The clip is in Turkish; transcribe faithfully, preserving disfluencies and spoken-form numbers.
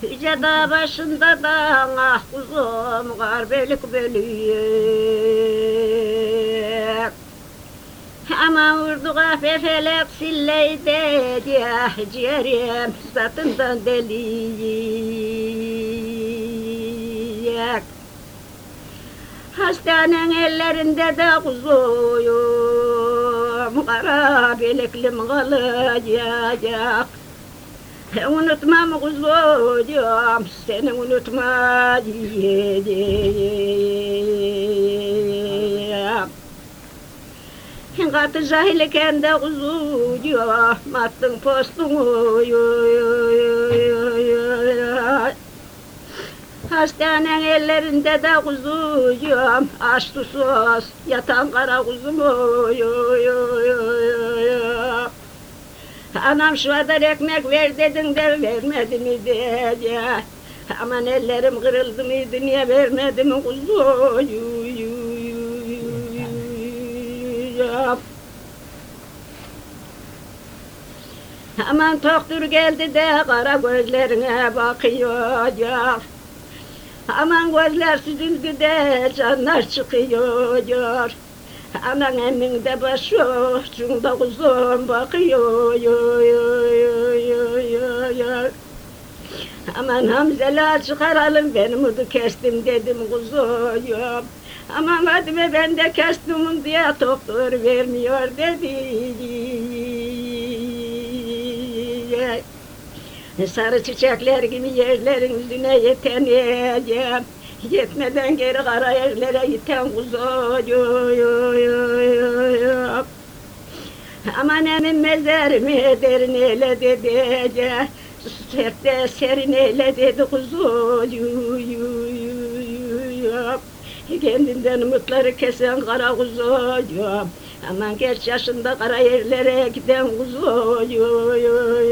Yüce dağ başında da ah kuzum kar bölük bölüyor. Aman vurdu kahve felek silleyde diye ciğerim zatından deliyek. Hastanenin ellerinde de kuzuyum kara beleklim kalacak. Unutmam kuzuyum seni unutma diyeceğim. Katı cahilken de kuzuyum attın postunu. Hastanenin ellerinde de kuzuyum aç susuz yatan kara kuzum. Anam şu kadar ekmek ver dedin de vermedi mi diye. Aman ellerim kırıldı mıydı niye vermedi mi kuzum. Aman doktor geldi de kara gözlerine bakıyor. Aman gözler süzüldü de canlar çıkıyor. Anan eminde başı ucunda kuzum bakıyor. Aman Hamze'ler çıkaralım ben umudu kestim dedim kuzum. Aman hadi be ben de kestim diye doktor vermiyor dedi. Sarı çiçekler gibi yerlerin yüzüne yeteneceğim. Yetmeden geri kara yerlere yiten kuzuyum. Aman emin mezarımı derin eyle dedi. Sertte serin eyle dedi kuzuyum. Kendinden umutları kesen kara kuzuyum. Aman geç yaşında kara yerlere giden kuzuyum.